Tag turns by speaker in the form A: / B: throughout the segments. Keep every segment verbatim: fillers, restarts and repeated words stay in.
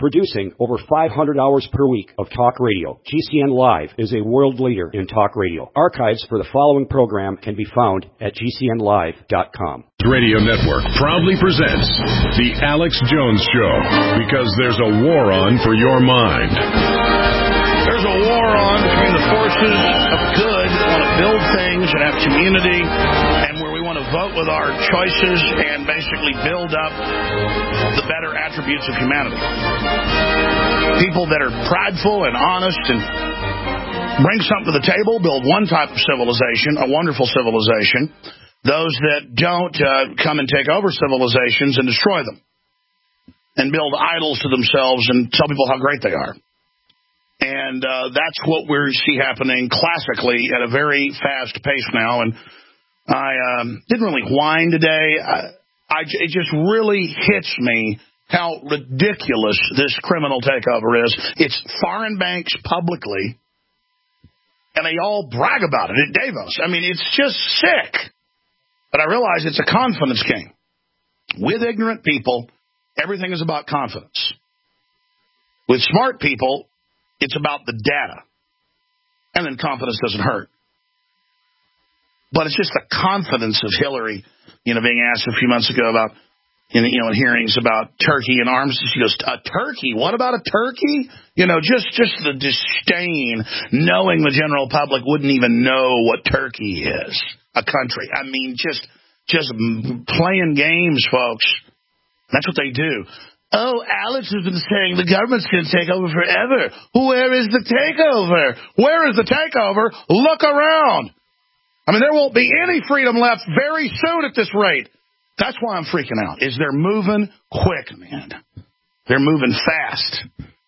A: Producing over five hundred hours per week of talk radio, G C N Live is a world leader in talk radio. Archives for the following program can be found at G C N live dot com.
B: Radio Network proudly presents The Alex Jones Show, because there's a war on for your mind.
C: There's a war on between the forces of good that want to build things and have community, and where we want to vote with our choices and basically build up the better attributes of humanity. People that are prideful and honest and bring something to the table, build one type of civilization, a wonderful civilization. Those that don't uh, come and take over civilizations and destroy them and build idols to themselves and tell people how great they are. And uh, that's what we see happening classically at a very fast pace now. And I um, didn't really whine today. I, I, it just really hits me how ridiculous this criminal takeover is. It's foreign banks publicly, and they all brag about it at Davos. I mean, it's just sick. But I realize it's a confidence game. With ignorant people, everything is about confidence. With smart people, it's about the data. And then confidence doesn't hurt. But it's just the confidence of Hillary, you know, being asked a few months ago about, in, you know, in hearings about Turkey and arms. She goes, a turkey? What about a turkey? You know, just, just the disdain, knowing the general public wouldn't even know what Turkey is. A country. I mean, just just playing games, folks. That's what they do. Oh, Alex has been saying the government's going to take over forever. Where is the takeover? Where is the takeover? Look around. I mean, there won't be any freedom left very soon at this rate. That's why I'm freaking out, is they're moving quick, man. They're moving fast.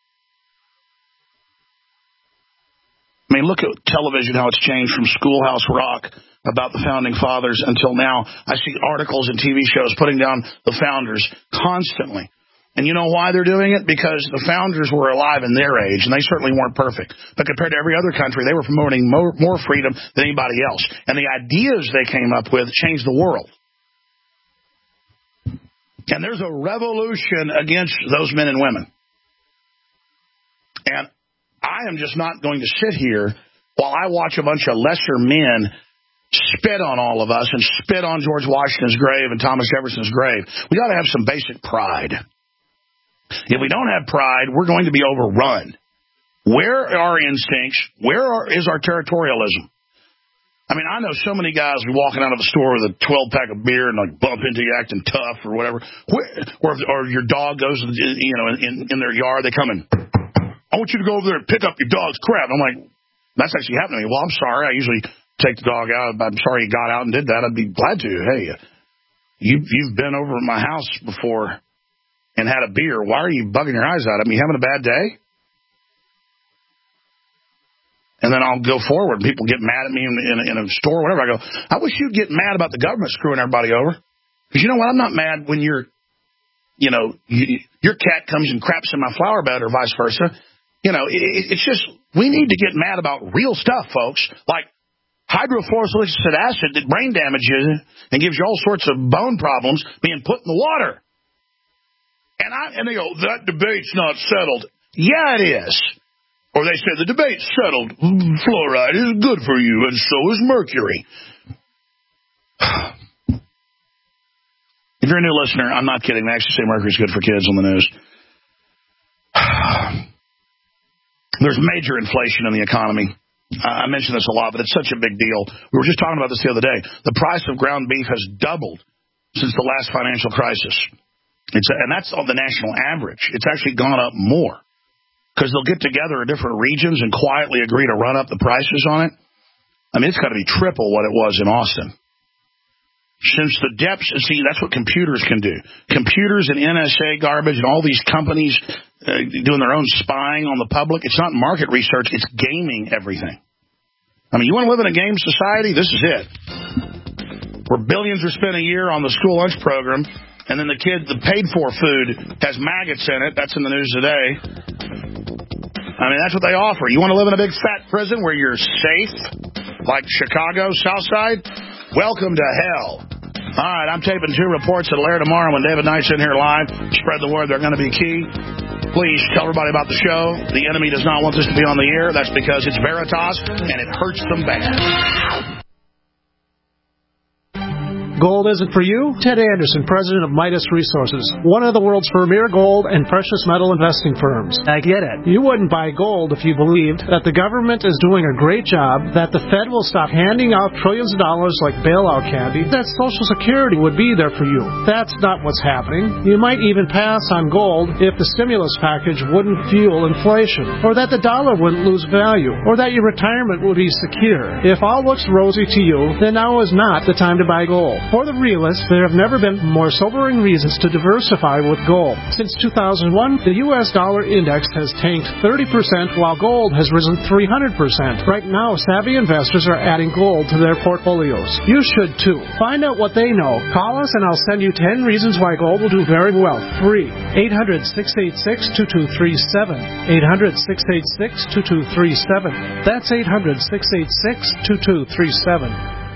C: I mean, look at television, how it's changed from Schoolhouse Rock about the Founding Fathers until now. I see articles and T V shows putting down the founders constantly. And you know why they're doing it? Because the founders were alive in their age, and they certainly weren't perfect. But compared to every other country, they were promoting more, more freedom than anybody else. And the ideas they came up with changed the world. And there's a revolution against those men and women. And I am just not going to sit here while I watch a bunch of lesser men spit on all of us and spit on George Washington's grave and Thomas Jefferson's grave. We got to have some basic pride. If we don't have pride, we're going to be overrun. Where are our instincts? Where are, is our territorialism? I mean, I know so many guys be walking out of a store with a twelve-pack of beer and like bump into you acting tough or whatever. Where, or, if, or your dog goes, you know, in, in their yard, they come in. I want you to go over there and pick up your dog's crap. I'm like, that's actually happening to me. Well, I'm sorry. I usually take the dog out. I'm sorry you got out and did that. I'd be glad to. Hey, you, you've been over at my house before and had a beer. Why are you bugging your eyes out? I mean, you having a bad day? And then I'll go forward and people get mad at me in, in, in a store or whatever. I go, I wish you'd get mad about the government screwing everybody over. Because you know what? I'm not mad when you're, you know, you, your cat comes and craps in my flower bed or vice versa. You know, it, it's just, we need to get mad about real stuff, folks. Like hydrofluoric acid that brain damages and gives you all sorts of bone problems being put in the water. And I and they go, that debate's not settled. Yeah, it is. Or they say the debate's settled. Fluoride is good for you, and so is mercury. If you're a new listener, I'm not kidding. They actually say mercury's good for kids on the news. There's major inflation in the economy. Uh, I mention this a lot, but it's such a big deal. We were just talking about this the other day. The price of ground beef has doubled since the last financial crisis. It's a, and that's on the national average. It's actually gone up more because they'll get together in different regions and quietly agree to run up the prices on it. I mean, it's got to be triple what it was in Austin. Since the depths, see, that's what computers can do. Computers and N S A garbage and all these companies uh, doing their own spying on the public. It's not market research. It's gaming everything. I mean, you want to live in a game society? This is it. Where billions are spent a year on the school lunch program, and then the kid, the paid-for food has maggots in it. That's in the news today. I mean, that's what they offer. You want to live in a big fat prison where you're safe, like Chicago, South Side? Welcome to hell. All right, I'm taping two reports that'll air tomorrow when David Knight's in here live. Spread the word. They're going to be key. Please tell everybody about the show. The enemy does not want this to be on the air. That's because it's Veritas, and it hurts them bad.
D: Gold isn't for you? Ted Anderson, president of Midas Resources, one of the world's premier gold and precious metal investing firms. I get it. You wouldn't buy gold if you believed that the government is doing a great job, that the Fed will stop handing out trillions of dollars like bailout candy, that Social Security would be there for you. That's not what's happening. You might even pass on gold if the stimulus package wouldn't fuel inflation, or that the dollar wouldn't lose value, or that your retirement would be secure. If all looks rosy to you, then now is not the time to buy gold. For the realists, there have never been more sobering reasons to diversify with gold. Since two thousand one, the U S dollar index has tanked thirty percent while gold has risen three hundred percent. Right now, savvy investors are adding gold to their portfolios. You should too. Find out what they know. Call us and I'll send you ten reasons why gold will do very well. Free. eight hundred, six eight six, two two three seven. eight hundred, six eight six, two two three seven. That's eight hundred, six eight six, two two three seven.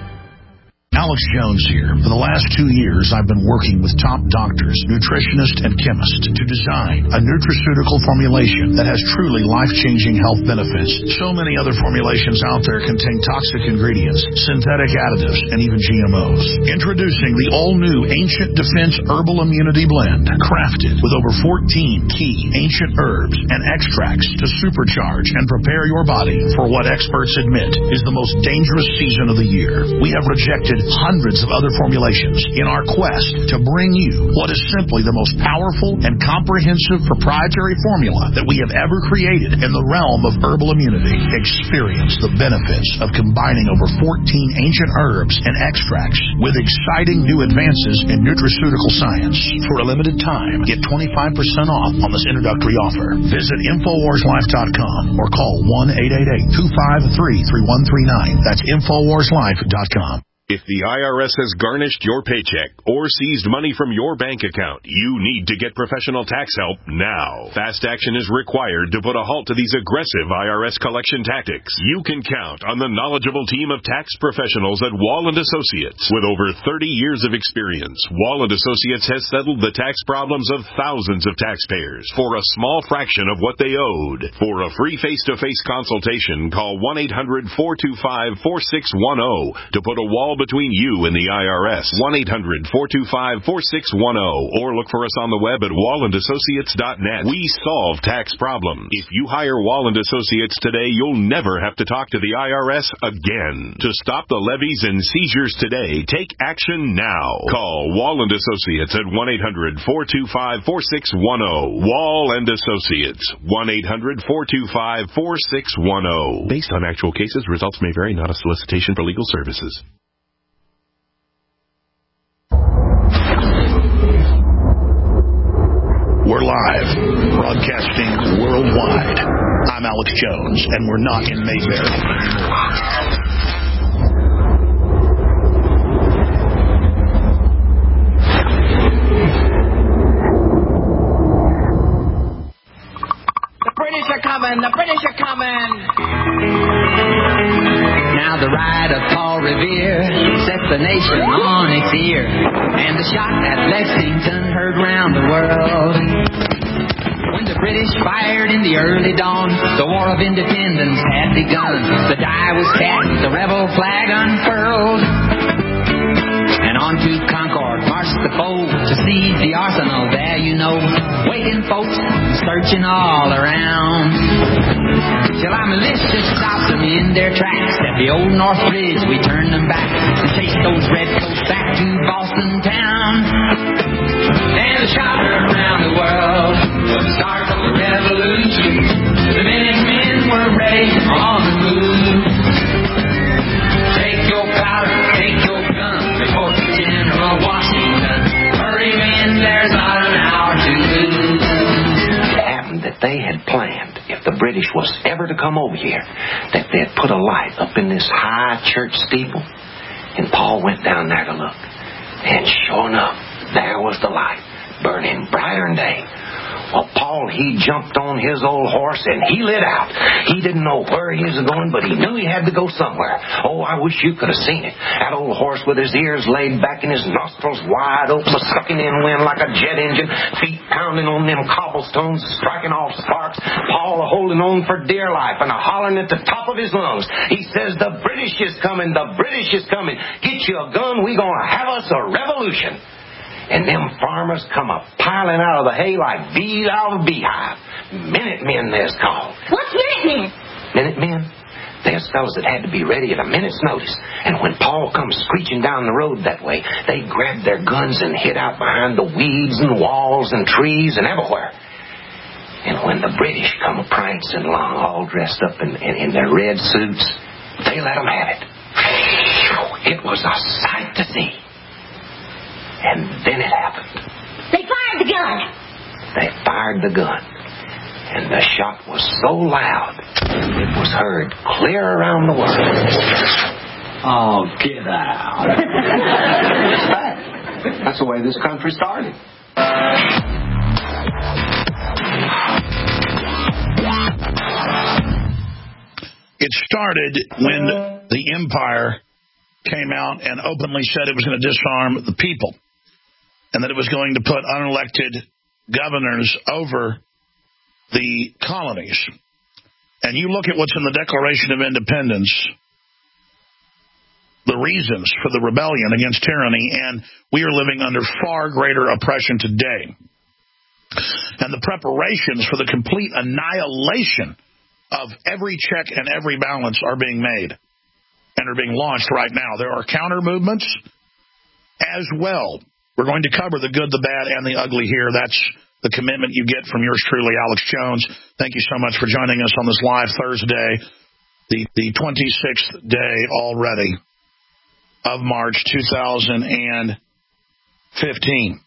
C: Alex Jones here. For the last two years, I've been working with top doctors, nutritionists, and chemists to design a nutraceutical formulation that has truly life-changing health benefits. So many other formulations out there contain toxic ingredients, synthetic additives, and even G M Os. Introducing the all-new Ancient Defense Herbal Immunity Blend, crafted with over fourteen key ancient herbs and extracts to supercharge and prepare your body for what experts admit is the most dangerous season of the year. We have rejected hundreds of other formulations in our quest to bring you what is simply the most powerful and comprehensive proprietary formula that we have ever created in the realm of herbal immunity. Experience the benefits of combining over fourteen ancient herbs and extracts with exciting new advances in nutraceutical science. For a limited time, get twenty-five percent off on this introductory offer. Visit Infowars Life dot com or call one eight eight eight, two five three, three one three nine. That's Infowars Life dot com.
B: If the I R S has garnished your paycheck or seized money from your bank account, you need to get professional tax help now. Fast action is required to put a halt to these aggressive I R S collection tactics. You can count on the knowledgeable team of tax professionals at Wall and Associates. With over thirty years of experience, Wall and Associates has settled the tax problems of thousands of taxpayers for a small fraction of what they owed. For a free face-to-face consultation, call one eight hundred, four two five, four six one zero to put a wall between you and the I R S. one eight hundred, four two five, four six one zero or look for us on the web at wall and associates dot net. We solve tax problems. If you hire Wall and Associates today, you'll never have to talk to the I R S again. To stop the levies and seizures today, take action now. Call Wall and Associates at one eight hundred, four two five, four six one zero. Wall and Associates, one eight hundred, four two five, four six one zero. Based on actual cases, results may vary, not a solicitation for legal services.
C: We're live, broadcasting worldwide. I'm Alex Jones, and we're not in Mayberry anymore.
E: The British are coming! The British are coming! Now the ride of Paul Revere set the nation on its ear, and the shot at Lexington heard round the world. When the British fired in the early dawn, the War of Independence had begun. The die was cast, the rebel flag unfurled, and on to Concord marched the foe to seize the arsenal. There you know, waiting folks, searching all around, till our militia stopped them in their tracks. At the old North Bridge we turned them back and chased those redcoats back to Boston town. And the shot heard around the world was the start of the revolution. The Minutemen were ready on the move. Take your powder, take your gun, report to General Washington. Hurry men, there's not an hour to lose.
F: It happened that they had planned, if the British was ever to come over here, that they'd put a light up in this high church steeple. And Paul went down there to look. And sure enough, there was the light, burning brighter than day. Well, Paul, he jumped on his old horse and he lit out. He didn't know where he was going, but he knew he had to go somewhere. Oh, I wish you could have seen it. That old horse with his ears laid back and his nostrils wide open, sucking in wind like a jet engine, feet pounding on them cobblestones, striking off sparks. Paul holding on for dear life and a hollering at the top of his lungs. He says, the British is coming, the British is coming. Get you a gun, we gonna have us a revolution. And them farmers come a piling out of the hay like bees out of a beehive. Minutemen, they's called.
G: What's Minutemen?
F: Minutemen? There's fellas that had to be ready at a minute's notice. And when Paul comes screeching down the road that way, they grabbed their guns and hid out behind the weeds and walls and trees and everywhere. And when the British come prancing along, all dressed up in, in, in their red suits, they let them have it. It was a sight to see. And then it happened.
G: They fired the gun.
F: They fired the gun. And the shot was so loud, it was heard clear around the world.
H: Oh, get out. That's the way this country started.
C: It started when the empire came out and openly said it was going to disarm the people and that it was going to put unelected governors over the colonies. And you look at what's in the Declaration of Independence, the reasons for the rebellion against tyranny, and we are living under far greater oppression today. And the preparations for the complete annihilation of every check and every balance are being made and are being launched right now. There are counter movements as well. We're going to cover the good, the bad, and the ugly here. That's the commitment you get from yours truly, Alex Jones. Thank you so much for joining us on this live Thursday, the, the twenty-sixth day already of March two thousand fifteen.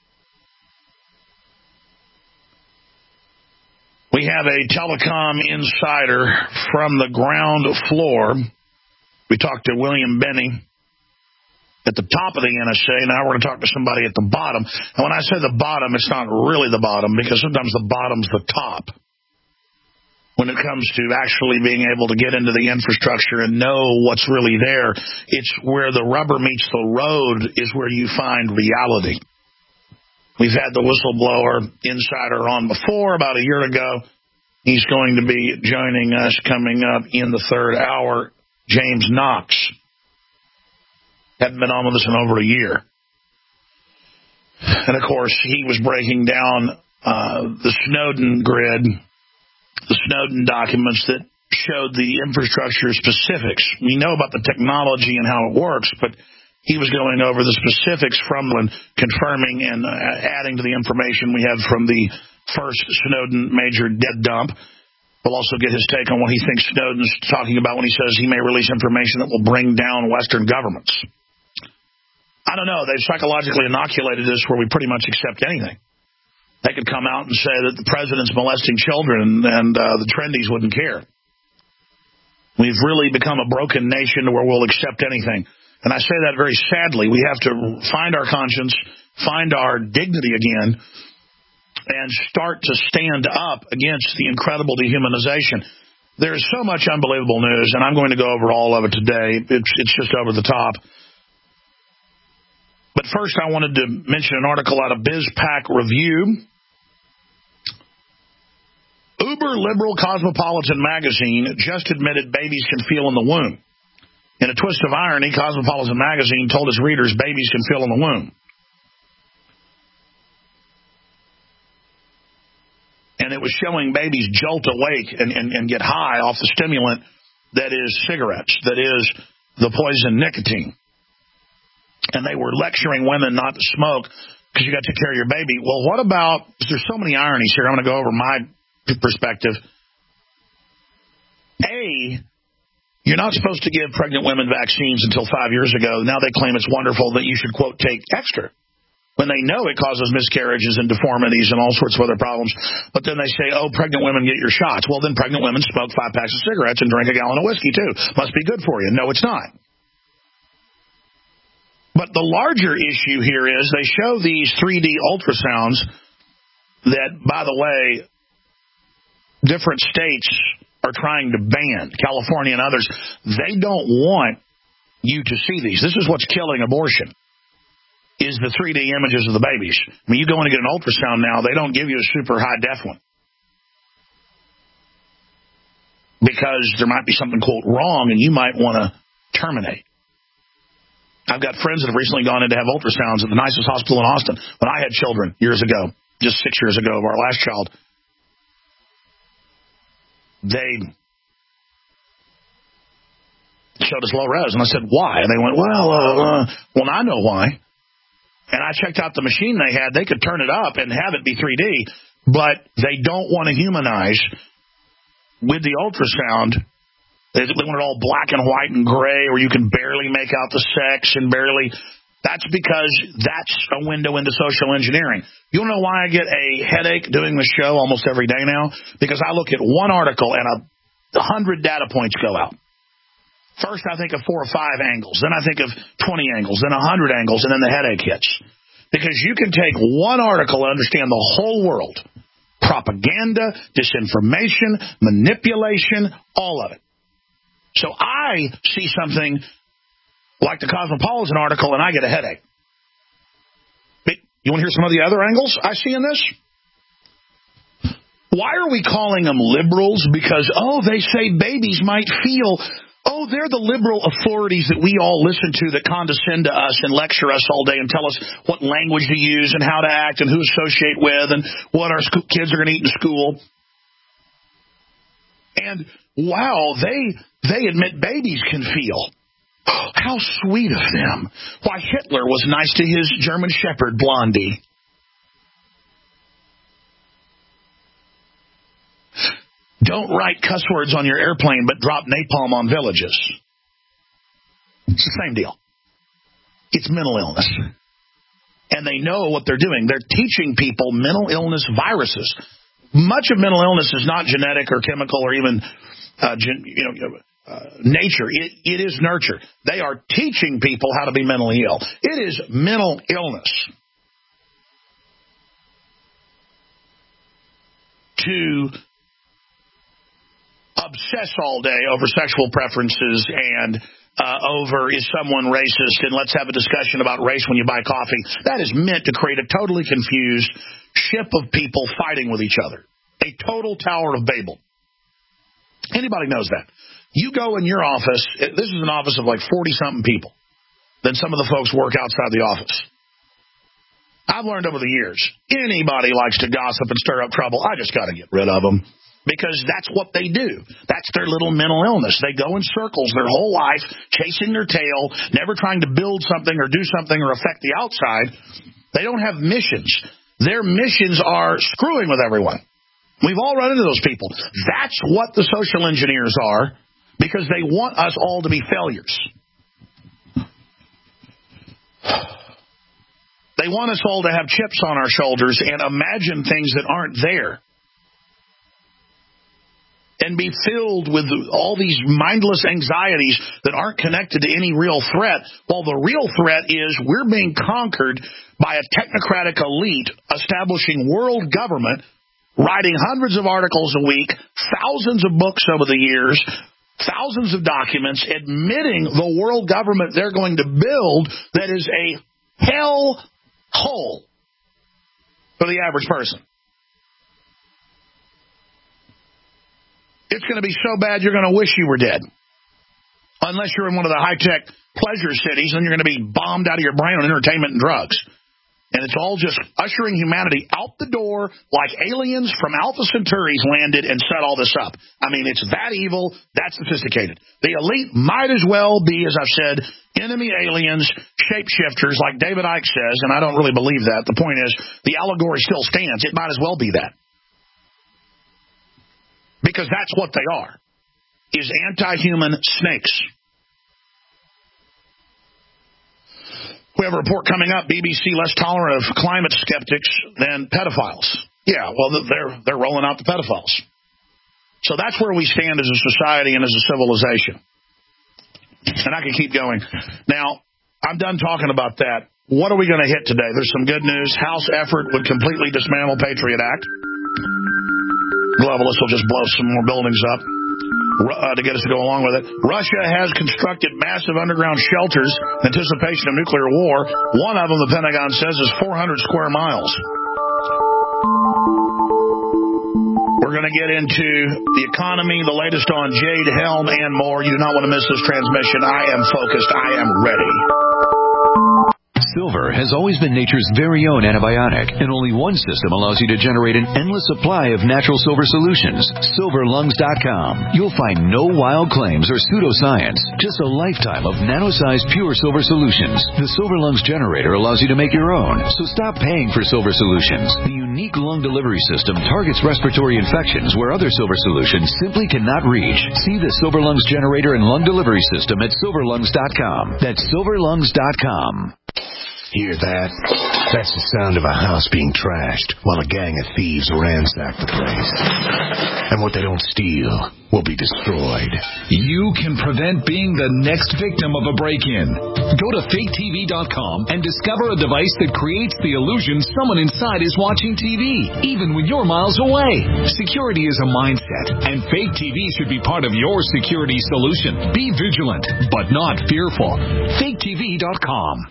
C: We have a telecom insider from the ground floor. We talked to William Benny at the top of the N S A. Now we're going to talk to somebody at the bottom. And when I say the bottom, it's not really the bottom, because sometimes the bottom's the top. When it comes to actually being able to get into the infrastructure and know what's really there, it's where the rubber meets the road is where you find reality. We've had the whistleblower insider on before, about a year ago. He's going to be joining us coming up in the third hour, James Knox. Hadn't been on with us in over a year. And, of course, he was breaking down uh, the Snowden grid, the Snowden documents that showed the infrastructure specifics. We know about the technology and how it works, but he was going over the specifics from and confirming and uh, adding to the information we had from the first Snowden major dead dump. We'll also get his take on what he thinks Snowden's talking about when he says he may release information that will bring down Western governments. I don't know. They've psychologically inoculated us where we pretty much accept anything. They could come out and say that the president's molesting children and uh, the trendies wouldn't care. We've really become a broken nation where we'll accept anything. And I say that very sadly. We have to find our conscience, find our dignity again, and start to stand up against the incredible dehumanization. There's so much unbelievable news, and I'm going to go over all of it today. It's, it's just over the top. But first, I wanted to mention an article out of BizPac Review. Uber liberal Cosmopolitan magazine just admitted babies can feel in the womb. In a twist of irony, Cosmopolitan magazine told its readers babies can feel in the womb. And it was showing babies jolt awake and, and, and get high off the stimulant that is cigarettes, that is the poison nicotine. And they were lecturing women not to smoke because you got to take care of your baby. Well, what about, there's so many ironies here. I'm going to go over my perspective. A, you're not supposed to give pregnant women vaccines until five years ago. Now they claim it's wonderful that you should, quote, take extra, when they know it causes miscarriages and deformities and all sorts of other problems. But then they say, oh, pregnant women get your shots. Well, then pregnant women smoke five packs of cigarettes and drink a gallon of whiskey, too. Must be good for you. No, it's not. But the larger issue here is they show these three D ultrasounds that, by the way, different states are trying to ban, California and others. They don't want you to see these. This is what's killing abortion, is the three D images of the babies. I mean, you go in and get an ultrasound now, they don't give you a super high-def one, because there might be something, quote, wrong, and you might want to terminate. I've got friends that have recently gone in to have ultrasounds at the nicest hospital in Austin. When I had children years ago, just six years ago of our last child, they showed us low res, and I said, why? And they went, well, uh, uh, well, I know why. And I checked out the machine they had. They could turn it up and have it be three D, but they don't want to humanize with the ultrasound. They want it all black and white and gray, where you can barely make out the sex and barely. That's because that's a window into social engineering. You know why I get a headache doing the show almost every day now? Because I look at one article and a hundred data points go out. First, I think of four or five angles. Then I think of twenty angles. Then a hundred angles. And then the headache hits. Because you can take one article and understand the whole world. Propaganda, disinformation, manipulation, all of it. So I see something like the Cosmopolitan article, and I get a headache. But you want to hear some of the other angles I see in this? Why are we calling them liberals? Because, oh, they say babies might feel. Oh, they're the liberal authorities that we all listen to that condescend to us and lecture us all day and tell us what language to use and how to act and who to associate with and what our sco- kids are going to eat in school. And, wow, they they admit babies can feel. How sweet of them. Why, Hitler was nice to his German shepherd, Blondie. Don't write cuss words on your airplane, but drop napalm on villages. It's the same deal. It's mental illness. And they know what they're doing. They're teaching people mental illness viruses. Much of mental illness is not genetic or chemical or even uh, gen, you know, uh, nature. It, it is nurture. They are teaching people how to be mentally ill. It is mental illness to obsess all day over sexual preferences and uh, over is someone racist and let's have a discussion about race when you buy coffee. That is meant to create a totally confused ship of people fighting with each other. A total Tower of Babel. Anybody knows that. You go in your office, this is an office of like forty-something people. Then some of the folks work outside the office. I've learned over the years, anybody likes to gossip and stir up trouble. I just got to get rid of them. Because that's what they do. That's their little mental illness. They go in circles their whole life, chasing their tail, never trying to build something or do something or affect the outside. They don't have missions. Their missions are screwing with everyone. We've all run into those people. That's what the social engineers are, because they want us all to be failures. They want us all to have chips on our shoulders and imagine things that aren't there. And be filled with all these mindless anxieties that aren't connected to any real threat, while the real threat is we're being conquered by a technocratic elite establishing world government, writing hundreds of articles a week, thousands of books over the years, thousands of documents, admitting the world government they're going to build that is a hell hole for the average person. It's going to be so bad you're going to wish you were dead. Unless you're in one of the high-tech pleasure cities, then you're going to be bombed out of your brain on entertainment and drugs. And it's all just ushering humanity out the door like aliens from Alpha Centauri's landed and set all this up. I mean, it's that evil, that sophisticated. The elite might as well be, as I've said, enemy aliens, shapeshifters, like David Icke says, and I don't really believe that. The point is, the allegory still stands. It might as well be that. Because that's what they are, is anti-human snakes. We have a report coming up, B B C less tolerant of climate skeptics than pedophiles. Yeah, well, they're they're rolling out the pedophiles. So that's where we stand as a society and as a civilization. And I can keep going. Now, I'm done talking about that. What are we going to hit today? There's some good news. House effort would completely dismantle Patriot Act. Globalists will just blow some more buildings up uh, to get us to go along with it. Russia has constructed massive underground shelters in anticipation of nuclear war. One of them, the Pentagon says, is four hundred square miles. We're going to get into the economy, the latest on Jade Helm, and more. You do not want to miss this transmission. I am focused. I am ready.
I: Silver has always been nature's very own antibiotic, and only one system allows you to generate an endless supply of natural silver solutions. silver lungs dot com. You'll find no wild claims or pseudoscience, just a lifetime of nano-sized pure silver solutions. The Silver Lungs generator allows you to make your own, so stop paying for silver solutions. The unique lung delivery system targets respiratory infections where other silver solutions simply cannot reach. See the Silver Lungs generator and lung delivery system at silver lungs dot com. That's silver lungs dot com.
J: Hear that? That's the sound of a house being trashed while a gang of thieves ransack the place. And what they don't steal will be destroyed.
K: You can prevent being the next victim of a break-in. Go to fake T V dot com and discover a device that creates the illusion someone inside is watching T V, even when you're miles away. Security is a mindset, and Fake T V should be part of your security solution. Be vigilant, but not fearful. fake T V dot com.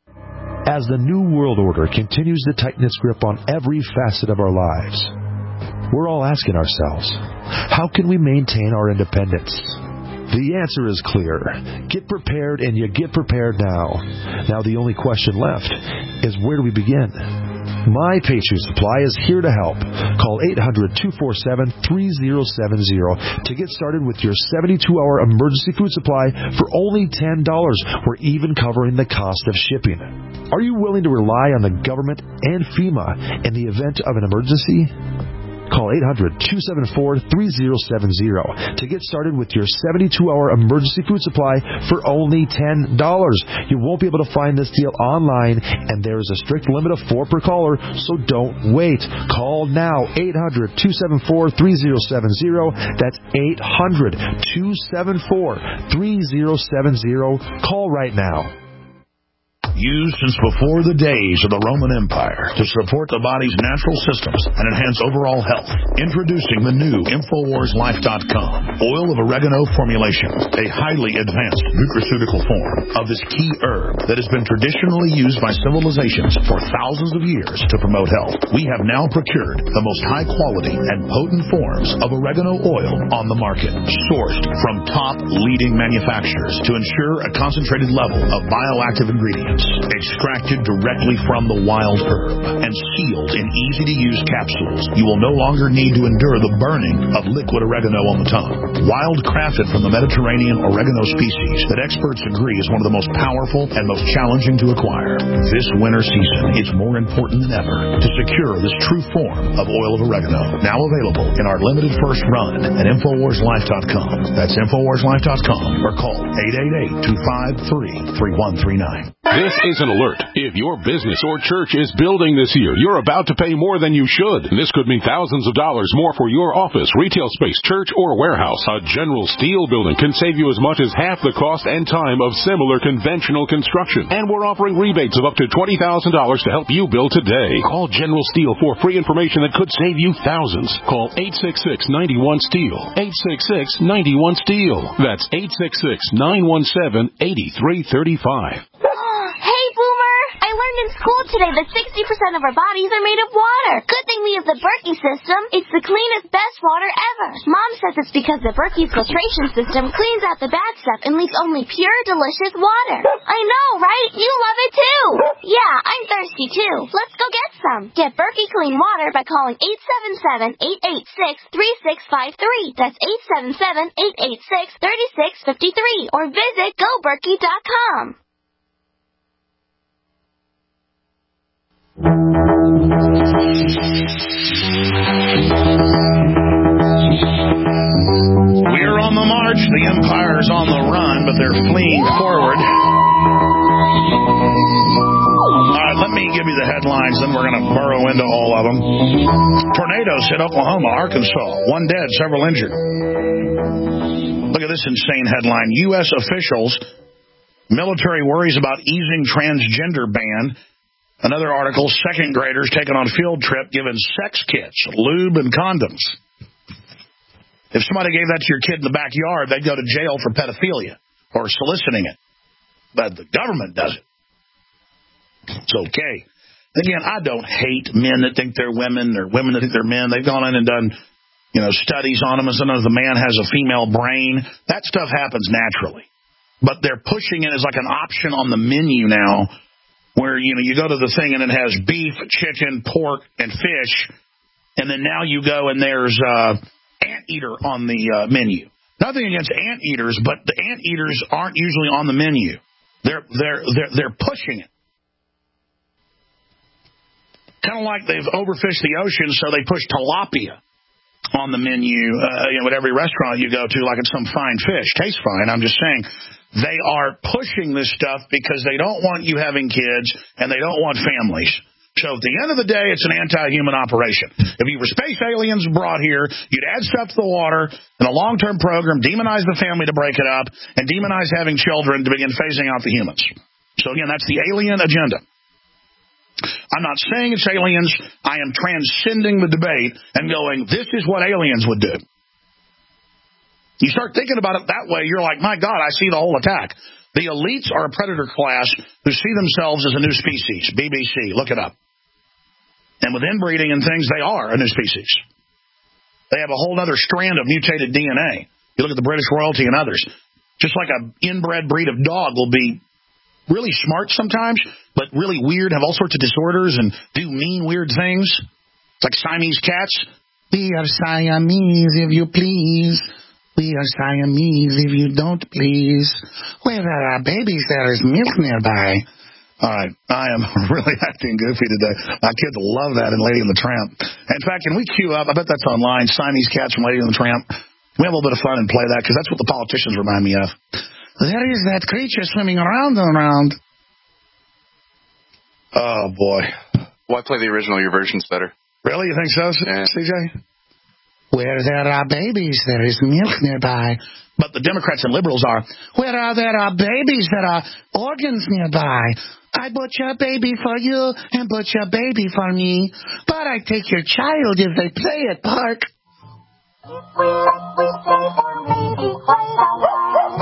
L: As the New World Order continues to tighten its grip on every facet of our lives, we're all asking ourselves, how can we maintain our independence? The answer is clear. Get prepared, and you get prepared now. Now the only question left is, where do we begin? My Patriot Supply is here to help. Call eight hundred, two four seven, three zero seven zero to get started with your seventy-two hour emergency food supply for only ten dollars. We're even covering the cost of shipping. Are you willing to rely on the government and FEMA in the event of an emergency? Call eight hundred, two seven four, three zero seven zero to get started with your seventy-two hour emergency food supply for only ten dollars. You won't be able to find this deal online, and there is a strict limit of four per caller, so don't wait. Call now, eight hundred, two seven four, three zero seven zero. That's eight hundred, two seven four, three zero seven zero. Call right now.
C: Used since before the days of the Roman Empire to support the body's natural systems and enhance overall health. Introducing the new Infowars Life dot com oil of oregano formulation, a highly advanced nutraceutical form of this key herb that has been traditionally used by civilizations for thousands of years to promote health. We have now procured the most high quality and potent forms of oregano oil on the market, sourced from top leading manufacturers to ensure a concentrated level of bioactive ingredients. Extracted directly from the wild herb and sealed in easy-to-use capsules, you will no longer need to endure the burning of liquid oregano on the tongue. Wild crafted from the Mediterranean oregano species that experts agree is one of the most powerful and most challenging to acquire. This winter season, it's more important than ever to secure this true form of oil of oregano. Now available in our limited first run at Infowars Life dot com. That's Infowars Life dot com or call eight eight eight, two five three, three one three nine.
B: This is an alert. If your business or church is building this year, you're about to pay more than you should. This could mean thousands of dollars more for your office, retail space, church, or warehouse. A General Steel building can save you as much as half the cost and time of similar conventional construction. And we're offering rebates of up to twenty thousand dollars to help you build today. Call General Steel for free information that could save you thousands. Call eight six six, nine one, STEEL. eight six six, nine one, STEEL. That's eight six six, nine one seven, eight three three five.
G: Hey, Boomer! I learned in school today that sixty percent of our bodies are made of water. Good thing we have the Berkey system. It's the cleanest, best water ever. Mom says it's because the Berkey filtration system cleans out the bad stuff and leaves only pure, delicious water. I know, right? You love it too. Yeah, I'm thirsty too. Let's go get some. Get Berkey clean water by calling eight seven seven, eight eight six, three six five three. That's eight seven seven, eight eight six, three six five three. Or visit go berkey dot com.
C: We're on the march. The empire's on the run, but they're fleeing forward. All right, let me give you the headlines, then we're going to burrow into all of them. Tornadoes hit Oklahoma, Arkansas. One dead, several injured. Look at this insane headline. U S officials Military worries about easing transgender ban. Another article, second graders taken on field trip given sex kits, lube, and condoms. If somebody gave that to your kid in the backyard, they'd go to jail for pedophilia or soliciting it. But the government does it. It's okay. Again, I don't hate men that think they're women or women that think they're men. They've gone in and done, you know, studies on them as though the man has a female brain. That stuff happens naturally. But they're pushing it as like an option on the menu now where, you know, you go to the thing and it has beef, chicken, pork, and fish. And then now you go and there's uh, anteater on the uh, menu. Nothing against anteaters, but the anteaters aren't usually on the menu. They're they're they're they're pushing it. Kind of like they've overfished the ocean, so they push tilapia on the menu, uh, you know, at every restaurant you go to, like it's some fine fish. Tastes fine. I'm just saying they are pushing this stuff because they don't want you having kids and they don't want families. So at the end of the day, it's an anti-human operation. If you were space aliens brought here, you'd add stuff to the water in a long-term program, demonize the family to break it up, and demonize having children to begin phasing out the humans. So again, that's the alien agenda. I'm not saying it's aliens. I am transcending the debate and going, this is what aliens would do. You start thinking about it that way, you're like, my God, I see the whole attack. The elites are a predator class who see themselves as a new species. B B C, look it up. And with inbreeding and things, they are a new species. They have a whole other strand of mutated D N A. You look at the British royalty and others. Just like an inbred breed of dog will be really smart sometimes, but really weird, have all sorts of disorders and do mean, weird things. It's like Siamese cats. We are Siamese, if you please. We are Siamese, if you don't please. Where are our babies? There is milk nearby. All right, I am really acting goofy today. My kids love that in Lady and the Tramp. In fact, can we queue up? I bet that's online, Siamese cats from Lady and the Tramp. We have a little bit of fun and play that because that's what the politicians remind me of. There is that creature swimming around and around. Oh, boy.
M: Why play the original? Your version's better.
C: Really? You think so,
M: yeah.
C: C J? Where there are babies, there is milk nearby. But the Democrats and liberals are, where are there are babies, there are organs nearby. I butcher a baby for you and butcher a baby for me. But I take your child if they play at park. If we like we stay for maybe quite a while.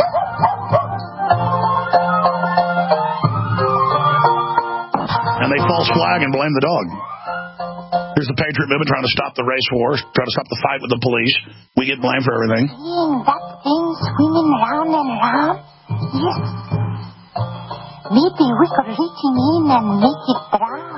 C: And they false flag and blame the dog. Here's the Patriot movement trying to stop the race war, trying to stop the fight with the police. We get blamed for everything.
N: Seeing that thing swimming round and round? Yes. Maybe we could reach him in and make it drown.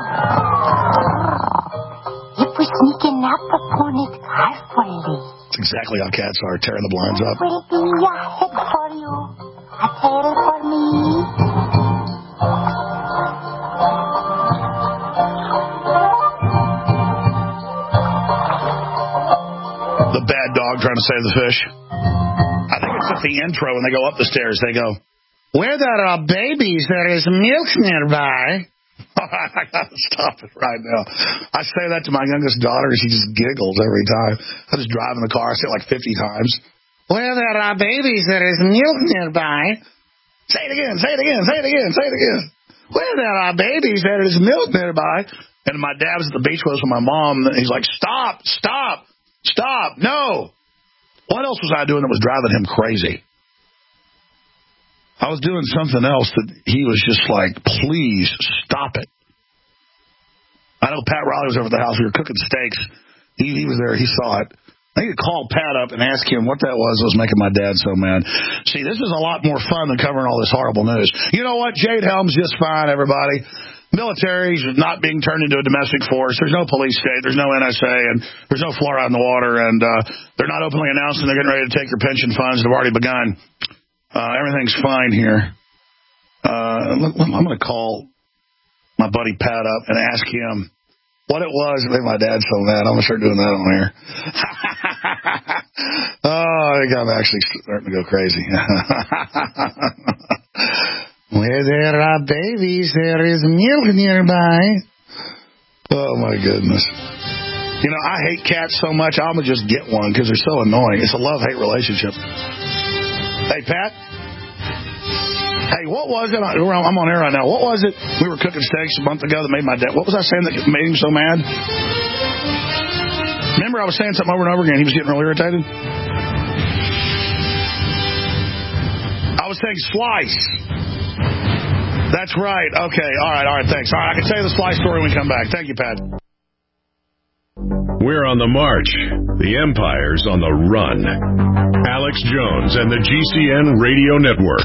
N: If we sneak in up upon it carefully.
C: That's exactly how cats are, tearing the blinds up.
N: Will be a head for you, a tail for me.
C: The bad dog trying to save the fish. I think it's at the intro when they go up the stairs. They go, where there are babies, there is milk nearby. I got to stop it right now. I say that to my youngest daughter. She just giggles every time. I just drive in the car. I say it like fifty times. Where there are babies, there is milk nearby. Say it again, say it again, say it again, say it again. Where there are babies, there is milk nearby. And my dad was at the beach with us with my mom. And he's like, stop, stop. Stop! No! What else was I doing that was driving him crazy? I was doing something else that he was just like, please stop it. I know Pat Riley was over at the house. We were cooking steaks. He, he was there. He saw it. I need to call Pat up and ask him what that was that was making my dad so mad. See, this is a lot more fun than covering all this horrible news. You know what? Jade Helms just fine, everybody. Military's not being turned into a domestic force. There's no police state. There's no N S A, and there's no fluoride in the water. And uh, they're not openly announcing they're getting ready to take your pension funds. They've already begun. Uh, everything's fine here. Uh, I'm going to call my buddy Pat up and ask him what it was that made my dad so mad. I'm going to start doing that on here. Oh, I think I'm actually starting to go crazy. Where there are babies, there is milk nearby. Oh, my goodness. You know, I hate cats so much, I'm going to just get one because they're so annoying. It's a love-hate relationship. Hey, Pat? Hey, what was it? I'm on air right now. What was it? We were cooking steaks a month ago that made my dad. What was I saying that made him so mad? Remember, I was saying something over and over again. He was getting really irritated. I was saying slice. That's right. Okay. All right. All right. Thanks. All right. I can tell you the slice story when we come back. Thank you, Pat.
B: We're on the march. The empire's on the run. Alex Jones and the G C N Radio Network.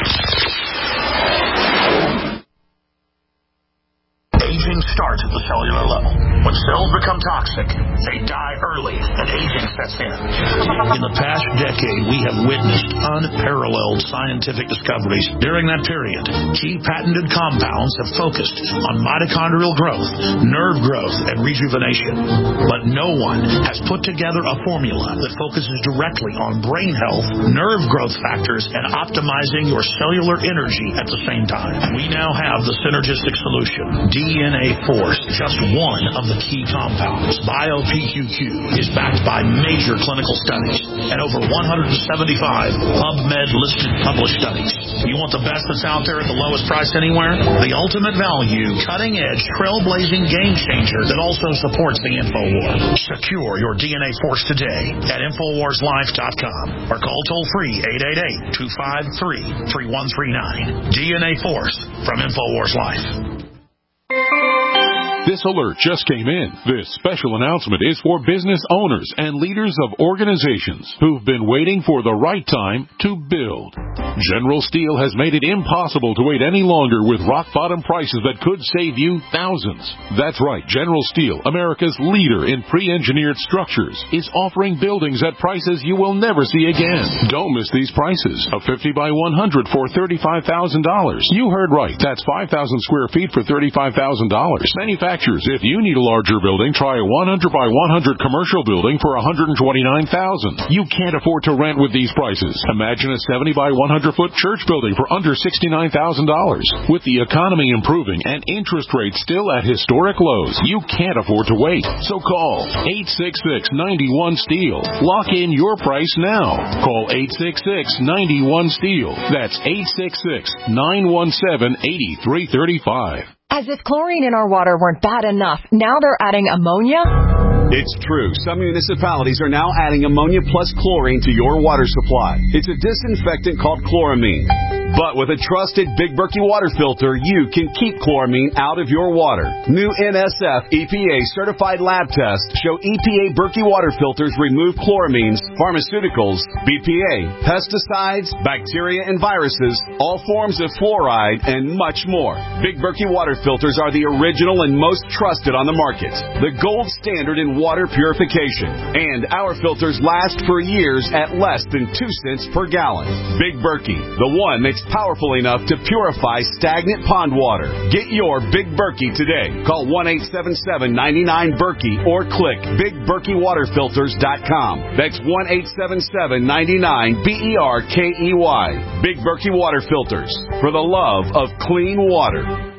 O: Aging starts at the cellular level. When cells become toxic, they die early and aging sets in. In the past decade, we have witnessed unparalleled scientific discoveries. During that period, key patented compounds have focused on mitochondrial growth, nerve growth, and rejuvenation. But no one has put together a formula that focuses directly on brain health, nerve growth factors, and optimizing your cellular energy at the same time. We now have the synergistic solution, D N A Force, just one of the key compounds. BioPQ Q is backed by major clinical studies and over one hundred seventy-five PubMed-listed published studies. You want the best that's out there at the lowest price anywhere? The ultimate value, cutting-edge, trailblazing game changer that also supports the InfoWar. Secure your D N A Force today at Infowars Life dot com or call toll-free eight eight eight, two five three, three one three nine. D N A Force from InfoWars Life.
P: This alert just came in. This special announcement is for business owners and leaders of organizations who've been waiting for the right time to build. General Steel has made it impossible to wait any longer with rock-bottom prices that could save you thousands. That's right. General Steel, America's leader in pre-engineered structures, is offering buildings at prices you will never see again. Don't miss these prices. A fifty by one hundred for thirty-five thousand dollars. You heard right. That's five thousand square feet for thirty-five thousand dollars. Manufactured. If you need a larger building, try a one hundred by one hundred commercial building for one hundred twenty-nine thousand dollars. You can't afford to rent with these prices. Imagine a seventy by one hundred foot church building for under sixty-nine thousand dollars. With the economy improving and interest rates still at historic lows, you can't afford to wait. So call eight six six, nine one, STEEL. Lock in your price now. Call eight six six, nine one, STEEL. That's eight six six, nine one seven, eight three three five.
Q: As if chlorine in our water weren't bad enough, now they're adding ammonia?
R: It's true. Some municipalities are now adding ammonia plus chlorine to your water supply. It's a disinfectant called chloramine. But with a trusted Big Berkey water filter, you can keep chloramine out of your water. New N S F E P A certified lab tests show E P A Berkey water filters remove chloramines, pharmaceuticals, B P A, pesticides, bacteria and viruses, all forms of fluoride, and much more. Big Berkey water filters are the original and most trusted on the market. The gold standard in water purification. And our filters last for years at less than two cents per gallon. Big Berkey, the one that's powerful enough to purify stagnant pond water. Get your Big Berkey today. Call one eight seven seven, nine nine, Berkey or click big berkey water filters dot com. That's one eight seven seven, nine nine, B E R K E Y. Big Berkey Water Filters. For the love of clean water.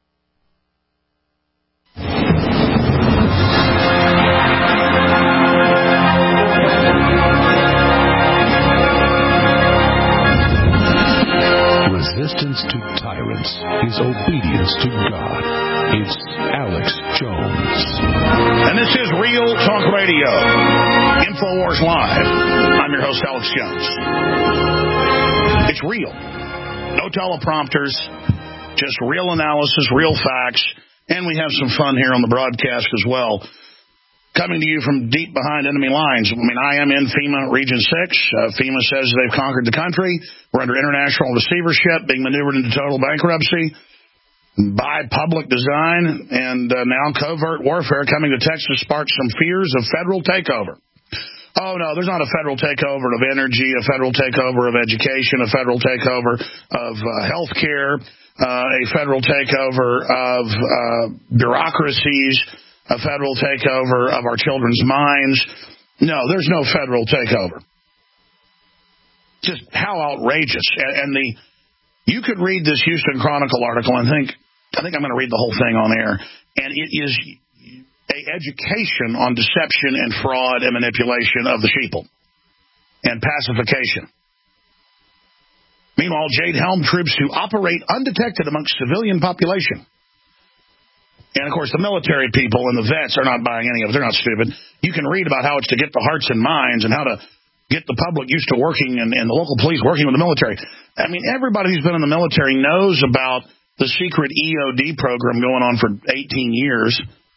L: Resistance to tyrants is obedience to God. It's Alex Jones.
C: And this is Real Talk Radio, InfoWars Live. I'm your host, Alex Jones. It's real. No teleprompters, just real analysis, real facts, and we have some fun here on the broadcast as well. Coming to you from deep behind enemy lines. I mean, I am in FEMA Region six. Uh, FEMA says they've conquered the country. We're under international receivership, being maneuvered into total bankruptcy by public design, and uh, now covert warfare coming to Texas sparks some fears of federal takeover. Oh, no, there's not a federal takeover of energy, a federal takeover of education, a federal takeover of uh, health care, uh, a federal takeover of uh, bureaucracies, a federal takeover of our children's minds. No, there's no federal takeover. Just how outrageous. And, and the you could read this Houston Chronicle article and think, I think I'm going to read the whole thing on air. And it is an education on deception and fraud and manipulation of the sheeple and pacification. Meanwhile, Jade Helm troops who operate undetected amongst civilian population. And, of course, the military people and the vets are not buying any of it. They're not stupid. You can read about how it's to get the hearts and minds and how to get the public used to working and, and the local police working with the military. I mean, everybody who's been in the military knows about the secret E O D program going on for eighteen years.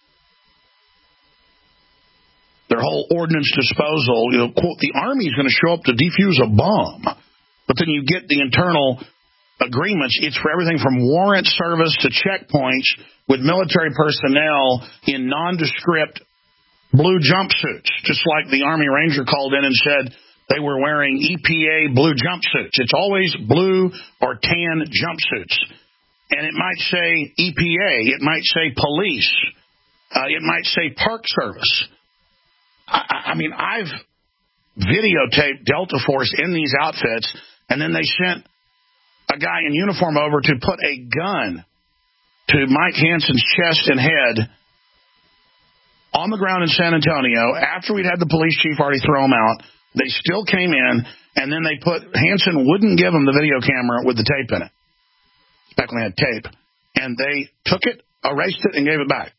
C: Their whole ordnance disposal, you know, quote, the Army's going to show up to defuse a bomb. But then you get the internal agreements. It's for everything from warrant service to checkpoints with military personnel in nondescript blue jumpsuits, just like the Army Ranger called in and said they were wearing E P A blue jumpsuits. It's always blue or tan jumpsuits. And it might say E P A. It might say police. Uh, it might say Park Service. I, I mean, I've videotaped Delta Force in these outfits, and then they sent a guy in uniform over to put a gun to Mike Hansen's chest and head on the ground in San Antonio after we'd had the police chief already throw him out. They still came in, and then they put, Hansen wouldn't give him the video camera with the tape in it. Back when they had tape. And they took it, erased it, and gave it back.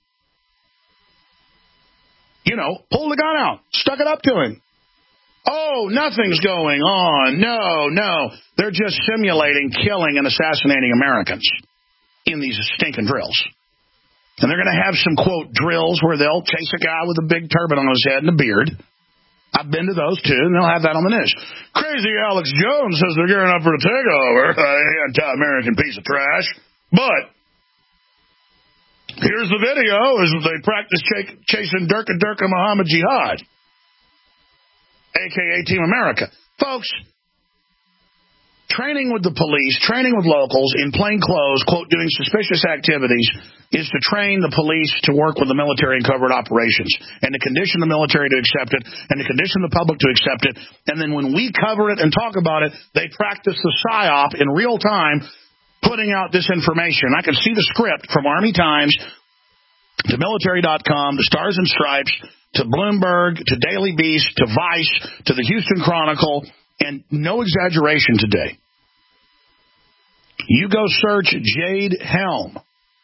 C: You know, pulled the gun out, stuck it up to him. Oh, nothing's going on. No, no. They're just simulating killing and assassinating Americans in these stinking drills. And they're going to have some, quote, drills where they'll chase a guy with a big turban on his head and a beard. I've been to those, too, and they'll have that on the news. Crazy Alex Jones says they're gearing up for a takeover. Anti-American piece of trash. But here's the video as they practice ch- chasing Durka Durka Muhammad Jihad, a k a. Team America. Folks, training with the police, training with locals in plain clothes, quote, doing suspicious activities, is to train the police to work with the military in covert operations and to condition the military to accept it and to condition the public to accept it. And then when we cover it and talk about it, they practice the PSYOP in real time, putting out this information. I can see the script from Army Times to military dot com to Stars and Stripes to Bloomberg to Daily Beast to Vice to the Houston Chronicle, and no exaggeration today. You go search Jade Helm.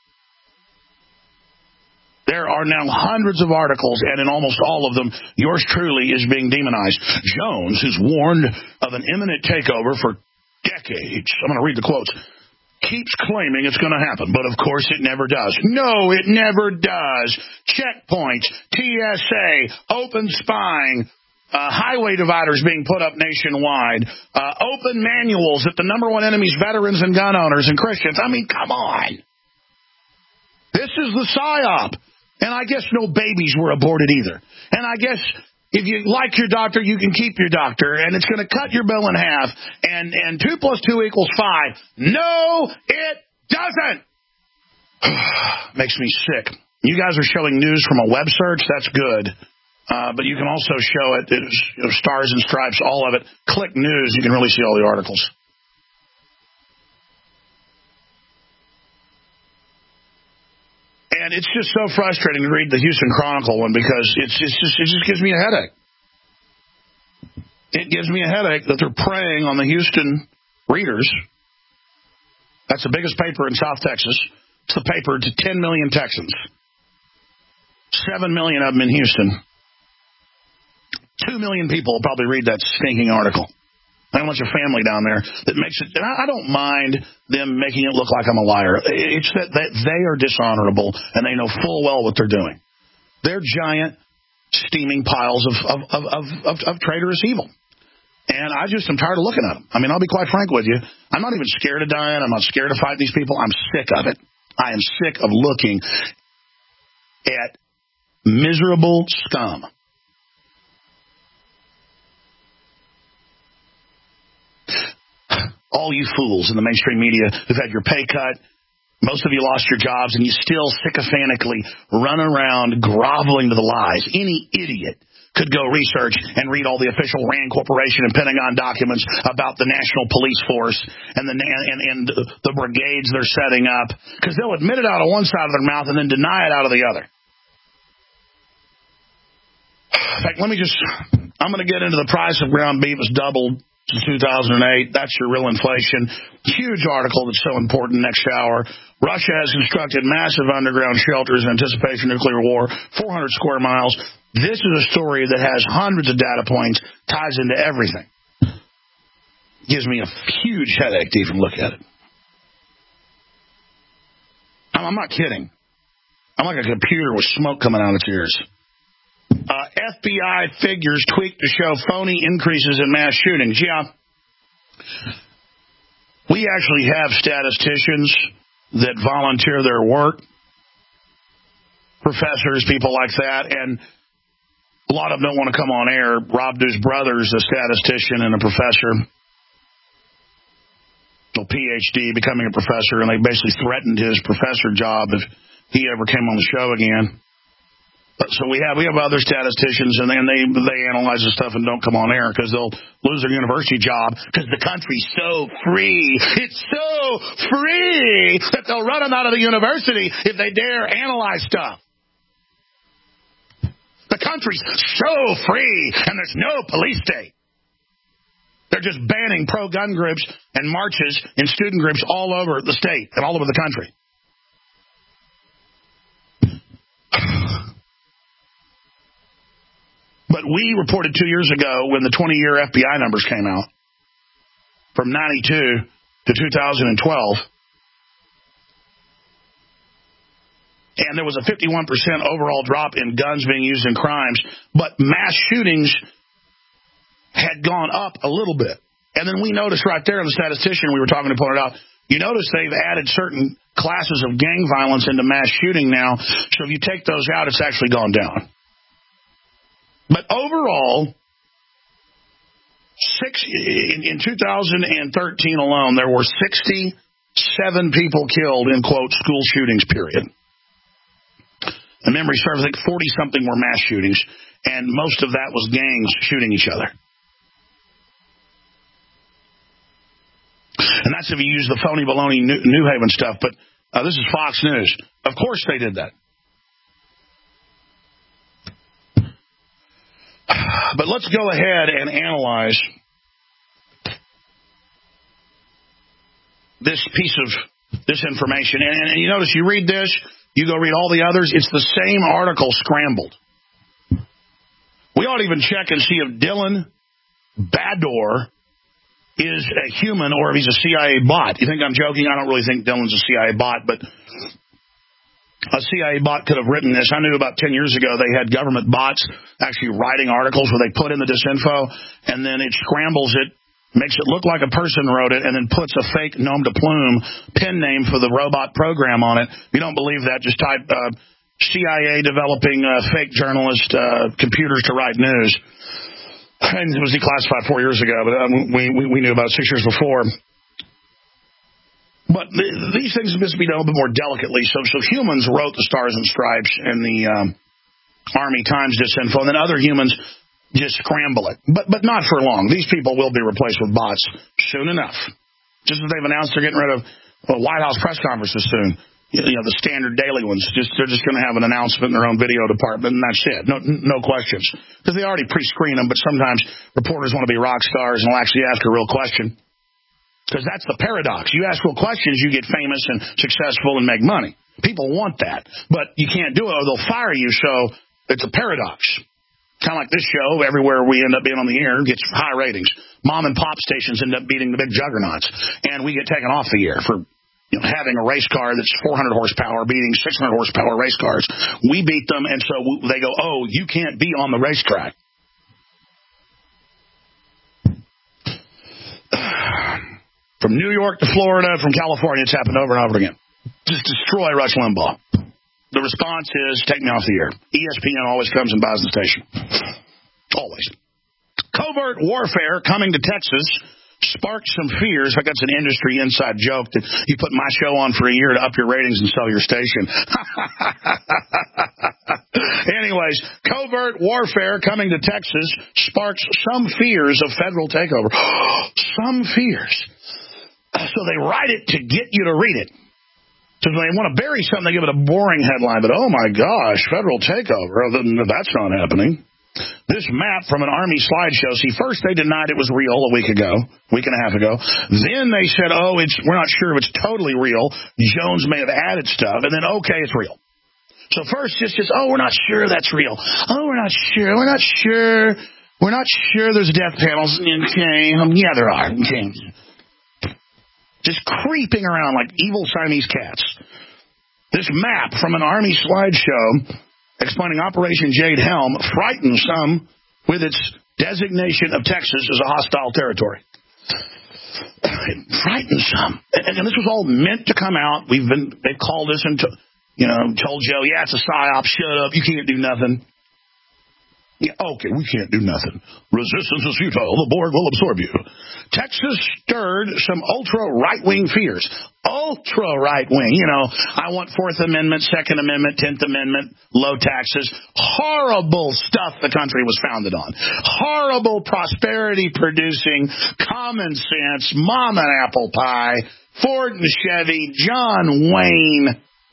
C: There are now hundreds of articles, and in almost all of them, yours truly is being demonized. Jones, who's warned of an imminent takeover for decades, I'm going to read the quotes, keeps claiming it's going to happen, but of course it never does. No, it never does. Checkpoints, T S A, open spying, uh, highway dividers being put up nationwide, uh, open manuals that the number one enemy is veterans and gun owners and Christians. I mean, come on. This is the PSYOP. And I guess no babies were aborted either. And I guess if you like your doctor, you can keep your doctor, and it's going to cut your bill in half, and, and two plus two equals five. No, it doesn't. Makes me sick. You guys are showing news from a web search. That's good. Uh, but you can also show it, it's, you know, Stars and Stripes, all of it. Click news. You can really see all the articles. And it's just so frustrating to read the Houston Chronicle one because it's, it's just, it just gives me a headache. It gives me a headache that they're preying on the Houston readers. That's the biggest paper in South Texas. It's the paper to ten million Texans. Seven million of them in Houston. Two million people will probably read that stinking article. I have a bunch of family down there that makes it, and I don't mind them making it look like I'm a liar. It's that they are dishonorable, and they know full well what they're doing. They're giant, steaming piles of, of, of, of, of, of traitorous evil. And I just am tired of looking at them. I mean, I'll be quite frank with you. I'm not even scared of dying. I'm not scared to fight these people. I'm sick of it. I am sick of looking at miserable scum. All you fools in the mainstream media who've had your pay cut, most of you lost your jobs, and you still sycophantically run around groveling to the lies. Any idiot could go research and read all the official RAND Corporation and Pentagon documents about the National Police Force and the and, and the brigades they're setting up, because they'll admit it out of one side of their mouth and then deny it out of the other. In fact, let me just, I'm going to get into the price of ground beef has doubled since two thousand eight. That's your real inflation. Huge article that's so important next hour. Russia has constructed massive underground shelters in anticipation of nuclear war, four hundred square miles. This is a story that has hundreds of data points, ties into everything. Gives me a huge headache to even look at it. I'm not kidding. I'm like a computer with smoke coming out of its ears. Uh, F B I figures tweaked to show phony increases in mass shootings. Yeah. We actually have statisticians that volunteer their work. Professors, people like that. And a lot of them don't want to come on air. Rob Dew's brother is a statistician and a professor. A P H D, becoming a professor, and they basically threatened his professor job if he ever came on the show again. So we have we have other statisticians, and then they they analyze the stuff and don't come on air because they'll lose their university job because the country's so free. It's so free that they'll run them out of the university if they dare analyze stuff. The country's so free, and there's no police state. They're just banning pro-gun groups and marches and student groups all over the state and all over the country. But we reported two years ago when the twenty-year F B I numbers came out, from ninety-two to two thousand twelve, and there was a fifty-one percent overall drop in guns being used in crimes, but mass shootings had gone up a little bit. And then we noticed right there, the statistician we were talking to pointed out, you notice they've added certain classes of gang violence into mass shooting now. So if you take those out, it's actually gone down. But overall, six in, in two thousand thirteen alone, there were sixty-seven people killed in, quote, school shootings, period. And memory serves, I think forty-something were mass shootings, and most of that was gangs shooting each other. And that's if you use the phony baloney New, New Haven stuff, but uh, this is Fox News. Of course they did that. But let's go ahead and analyze this piece of this information. And, and you notice you read this, you go read all the others, it's the same article scrambled. We ought to even check and see if Dylan Baddour is a human or if he's a C I A bot. You think I'm joking? I don't really think Dylan's a C I A bot, but a C I A bot could have written this. I knew about ten years ago they had government bots actually writing articles where they put in the disinfo, and then it scrambles it, makes it look like a person wrote it, and then puts a fake nom de plume pen name for the robot program on it. If you don't believe that, just type uh, C I A developing uh, fake journalist uh, computers to write news. And it was declassified four years ago, but um, we, we we knew about it six years before. But the, these things must be done a little bit more delicately. So, so humans wrote the Stars and Stripes and the um, Army Times disinfo, and then other humans just scramble it. But but not for long. These people will be replaced with bots soon enough. Just as they've announced they're getting rid of well, White House press conferences soon. You know, the standard daily ones. Just they're just going to have an announcement in their own video department, and that's it. No, no questions. Because they already pre-screen them, but sometimes reporters want to be rock stars and will actually ask a real question. Because that's the paradox. You ask real questions, you get famous and successful and make money. People want that. But you can't do it or they'll fire you, so it's a paradox. Kind of like this show, everywhere we end up being on the air, gets high ratings. Mom and pop stations end up beating the big juggernauts. And we get taken off the air for you know, having a race car that's four hundred horsepower beating six hundred horsepower race cars. We beat them, and so they go, oh, you can't be on the racetrack. From New York to Florida, from California, it's happened over and over again. Just destroy Rush Limbaugh. The response is, take me off the air. E S P N always comes and buys the station. Always. Covert warfare coming to Texas sparked some fears. I think that's an industry inside joke that you put my show on for a year to up your ratings and sell your station. Anyways, covert warfare coming to Texas sparks some fears of federal takeover. Some fears. So they write it to get you to read it. So when they want to bury something, they give it a boring headline. But, oh, my gosh, federal takeover. That's not happening. This map from an Army slideshow, see, first they denied it was real a week ago, week and a half ago. Then they said, oh, it's we're not sure if it's totally real. Jones may have added stuff. And then, okay, it's real. So first it's just, oh, we're not sure that's real. Oh, we're not sure. We're not sure. We're not sure there's death panels. Okay. Um, yeah, there are. Okay. Just creeping around like evil Siamese cats. This map from an Army slideshow explaining Operation Jade Helm frightens some with its designation of Texas as a hostile territory. It frightens some. And, and this was all meant to come out. We've been, they've called us and, to, you know, told Joe, yeah, it's a psyop, shut up, you can't do nothing. Yeah, okay, we can't do nothing. Resistance is futile. The Borg will absorb you. Texas stirred some ultra-right-wing fears. Ultra-right-wing. You know, I want Fourth Amendment, Second Amendment, Tenth Amendment, low taxes. Horrible stuff the country was founded on. Horrible prosperity-producing, common sense, mom and apple pie, Ford and Chevy, John Wayne.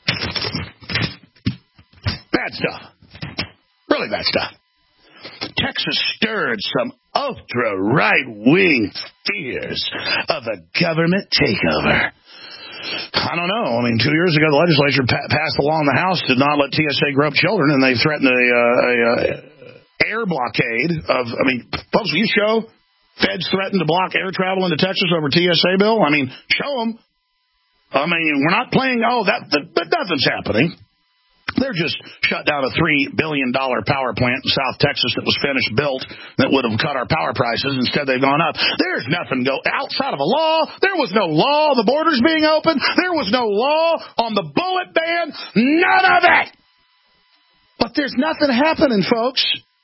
C: Bad stuff. Really bad stuff. Texas stirred some ultra-right-wing fears of a government takeover. I don't know. I mean, two years ago, the legislature pa- passed a law in the House to not let T S A grow up children, and they threatened a, uh, a uh, air blockade of, I mean, folks, will you show feds threatened to block air travel into Texas over T S A bill? I mean, show them. I mean, we're not playing, oh, that, that, that nothing's happening. They're just shut down a three billion dollars power plant in South Texas that was finished built that would have cut our power prices. Instead, they've gone up. There's nothing go outside of a law. There was no law on the borders being open. There was no law on the bullet ban. None of it. But there's nothing happening, folks.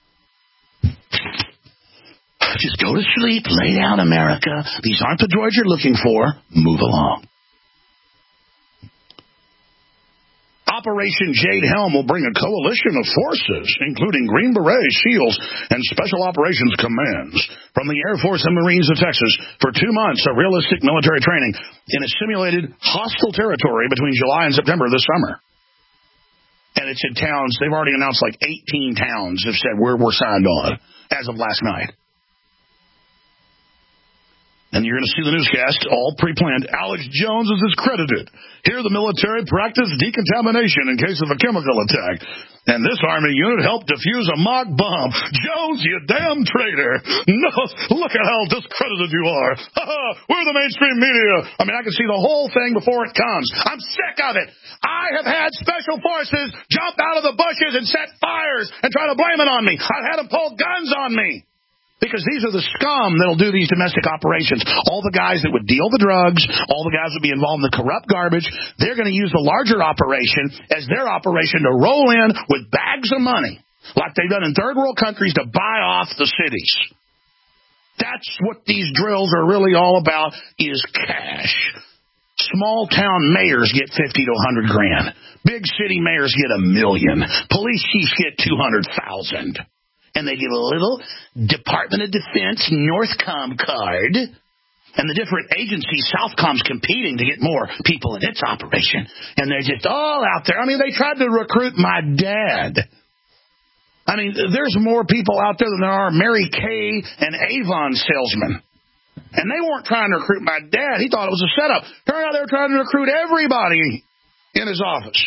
C: Just go to sleep. Lay down, America. These aren't the droids you're looking for. Move along. Operation Jade Helm will bring a coalition of forces, including Green Berets, SEALs, and Special Operations Commands from the Air Force and Marines of Texas for two months of realistic military training in a simulated hostile territory between July and September this summer. And it's in towns. They've already announced like eighteen towns have said we're, we're signed on as of last night. And you're going to see the newscast, all pre-planned. Alex Jones is discredited. Here the military practiced decontamination in case of a chemical attack. And this Army unit helped defuse a mock bomb. Jones, you damn traitor. No, look at how discredited you are. We're the mainstream media. I mean, I can see the whole thing before it comes. I'm sick of it. I have had special forces jump out of the bushes and set fires and try to blame it on me. I've had them pull guns on me. Because these are the scum that'll do these domestic operations. All the guys that would deal the drugs, all the guys that would be involved in the corrupt garbage, they're going to use the larger operation as their operation to roll in with bags of money, like they've done in third world countries, to buy off the cities. That's what these drills are really all about, is cash. Small town mayors get fifty to a hundred grand. Big city mayors get a million. Police chiefs get two hundred thousand. And they get a little Department of Defense Northcom card. And the different agencies, Southcom's competing to get more people in its operation. And they're just all out there. I mean, they tried to recruit my dad. I mean, there's more people out there than there are Mary Kay and Avon salesmen. And they weren't trying to recruit my dad. He thought it was a setup. Turned out they were trying to recruit everybody in his office.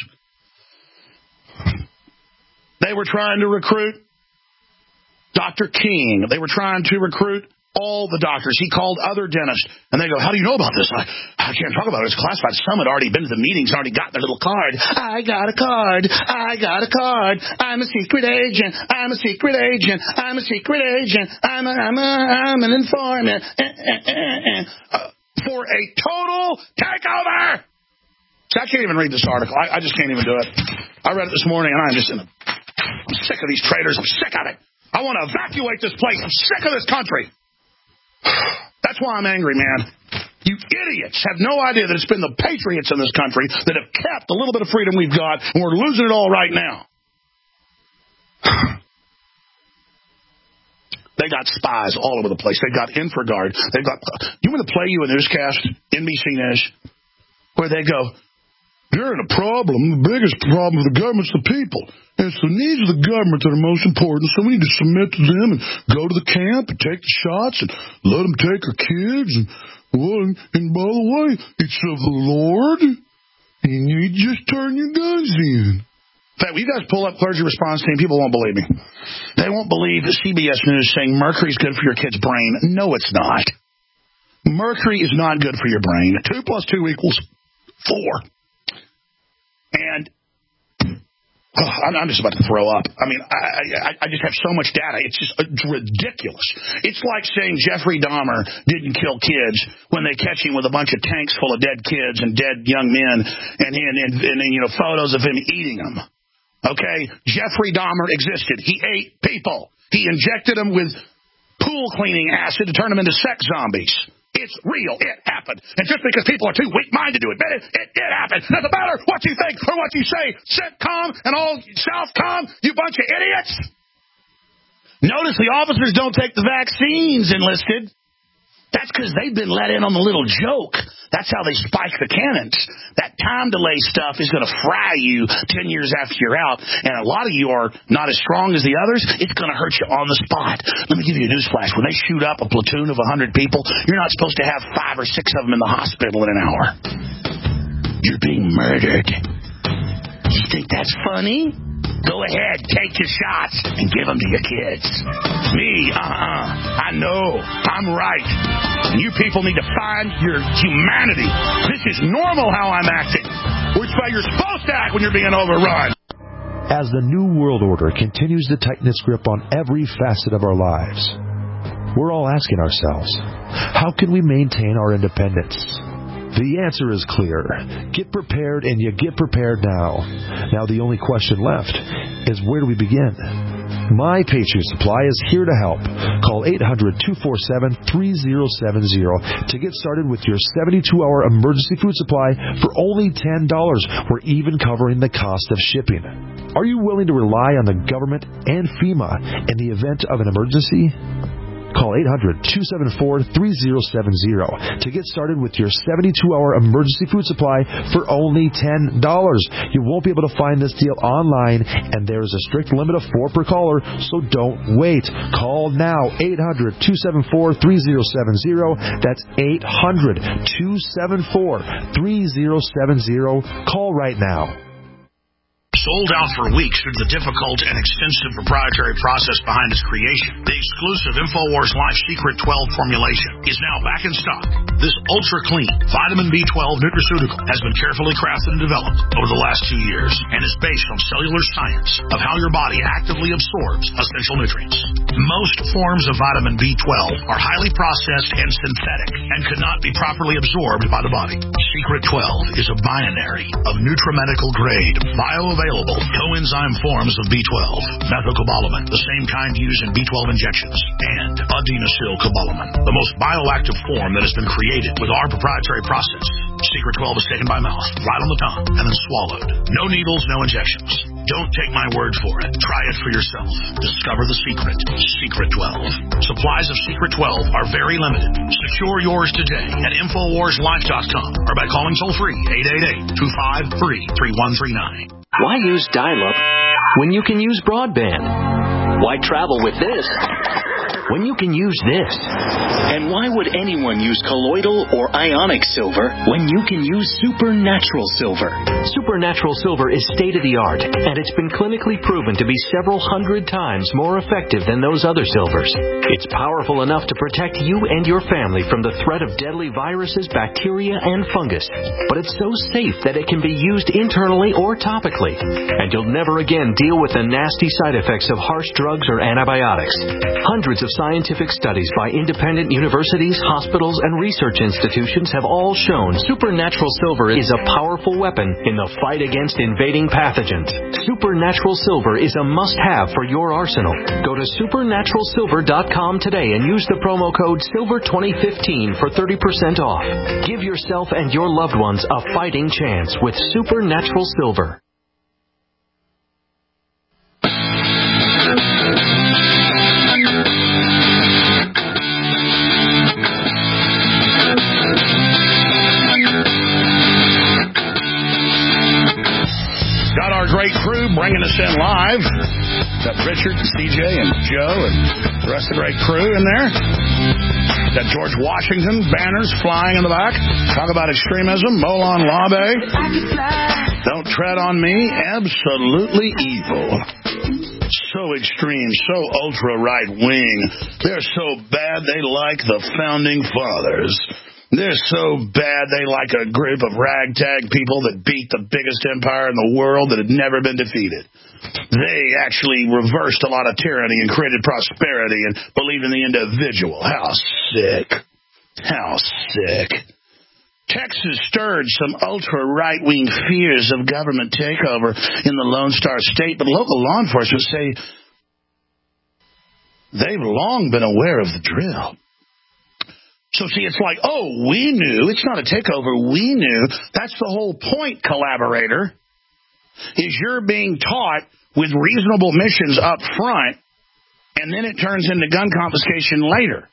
C: They were trying to recruit Doctor King. They were trying to recruit all the doctors. He called other dentists, and they go, how do you know about this? I, I can't talk about it. It's classified. Some had already been to the meetings, already got their little card. I got a card. I got a card. I'm a secret agent. I'm a secret agent. I'm a secret agent. I'm a, I'm a, I'm an informant. Uh, uh, uh, uh, for a total takeover. So I can't even read this article. I, I just can't even do it. I read it this morning, and I'm just in a, I'm sick of these traitors. I'm sick of it. I want to evacuate this place. I'm sick of this country. That's why I'm angry, man. You idiots have no idea that it's been the patriots in this country that have kept the little bit of freedom we've got, and we're losing it all right now. They got spies all over the place. They've got InfraGard. They've got. You want to play you a newscast, N B C News, where they go,
S: You're in a problem. The biggest problem of the government's the people. And it's the needs of the government that are most important, so we need to submit to them and go to the camp and take the shots and let them take our kids. And, well, and, and by the way, it's of the Lord, and you just turn your guns in.
C: In fact, when you guys pull up clergy response team, people won't believe me. They won't believe C B S News saying mercury's good for your kid's brain. No, it's not. Mercury is not good for your brain. Two plus two equals four. And oh, I'm just about to throw up. I mean, I, I, I just have so much data. It's just it's ridiculous. It's like saying Jeffrey Dahmer didn't kill kids when they catch him with a bunch of tanks full of dead kids and dead young men and, and, and, and you know, photos of him eating them. Okay? Jeffrey Dahmer existed. He ate people. He injected them with pool cleaning acid to turn them into sex zombies. It's real. It happened. And just because people are too weak-minded to admit it, it did happen. Doesn't matter what you think or what you say. CENTCOM and all Southcom, you bunch of idiots. Notice the officers don't take the vaccines enlisted. That's because they've been let in on the little joke. That's how they spike the cannons. That time delay stuff is going to fry you ten years after you're out. And a lot of you are not as strong as the others. It's going to hurt you on the spot. Let me give you a newsflash. When they shoot up a platoon of one hundred people, you're not supposed to have five or six of them in the hospital in an hour. You're being murdered. You think that's funny? Go ahead, take your shots, and give them to your kids. Me, uh-uh. I know. I'm right. And you people need to find your humanity. This is normal how I'm acting. Which way you're supposed to act when you're being overrun.
L: As the New World Order continues to tighten its grip on every facet of our lives, we're all asking ourselves, how can we maintain our independence? The answer is clear. Get prepared, and you get prepared now. Now the only question left is, where do we begin? My Patriot Supply is here to help. Call eight hundred, two four seven, three zero seven zero to get started with your seventy-two hour emergency food supply for only ten dollars. We're even covering the cost of shipping. Are you willing to rely on the government and FEMA in the event of an emergency? Call eight hundred, two seven four, three zero seven zero to get started with your seventy-two hour emergency food supply for only ten dollars. You won't be able to find this deal online, and there is a strict limit of four per caller, so don't wait. Call now, eight hundred, two seven four, three zero seven zero. That's eight hundred, two seven four, three zero seven zero. Call right now.
O: Sold out for weeks due to the difficult and extensive proprietary process behind its creation, the exclusive InfoWars Life Secret twelve formulation is now back in stock. This ultra-clean vitamin B twelve nutraceutical has been carefully crafted and developed over the last two years and is based on cellular science of how your body actively absorbs essential nutrients. Most forms of vitamin B twelve are highly processed and synthetic and could not be properly absorbed by the body. Secret twelve is a binary of nutramedical grade, bioavailable coenzyme forms of B twelve, methylcobalamin, the same kind used in B twelve injections, and adenosylcobalamin, the most bioactive form that has been created with our proprietary process. Secret twelve is taken by mouth, right on the tongue, and then swallowed. No needles, no injections. Don't take my word for it. Try it for yourself. Discover the secret. Secret twelve. Supplies of Secret twelve are very limited. Secure yours today at Infowars Life dot com or by calling toll-free eight eight eight, two five three, three one three nine.
T: Why use dial-up when you can use broadband? Why travel with this when you can use this? And why would anyone use colloidal or ionic silver when you can use supernatural silver? Supernatural silver is state-of-the-art, and it's been clinically proven to be several hundred times more effective than those other silvers. It's powerful enough to protect you and your family from the threat of deadly viruses, bacteria, and fungus. But it's so safe that it can be used internally or topically. And you'll never again deal with the nasty side effects of harsh drugs or antibiotics. Hundreds of scientific studies by independent universities, hospitals, and research institutions have all shown supernatural silver is a powerful weapon in the fight against invading pathogens. Supernatural silver is a must-have for your arsenal. Go to supernatural silver dot com today and use the promo code silver twenty fifteen for thirty percent off. Give yourself and your loved ones a fighting chance with Supernatural Silver.
C: great crew bringing us in live. Got Richard, C J, and Joe, and the rest of the great crew in there. Got George Washington banners flying in the back. Talk about extremism. Molon Labe. Don't tread on me. Absolutely evil. So extreme, so ultra-right-wing. They're so bad they like the Founding Fathers. They're so bad they like a group of ragtag people that beat the biggest empire in the world that had never been defeated. They actually reversed a lot of tyranny and created prosperity and believed in the individual. How sick. How sick. Texas stirred some ultra-right-wing fears of government takeover in the Lone Star State, but local law enforcement say they've long been aware of the drill. So, see, it's like, oh, we knew. It's not a takeover. We knew. That's the whole point, collaborator, is you're being taught with reasonable missions up front, and then it turns into gun confiscation later.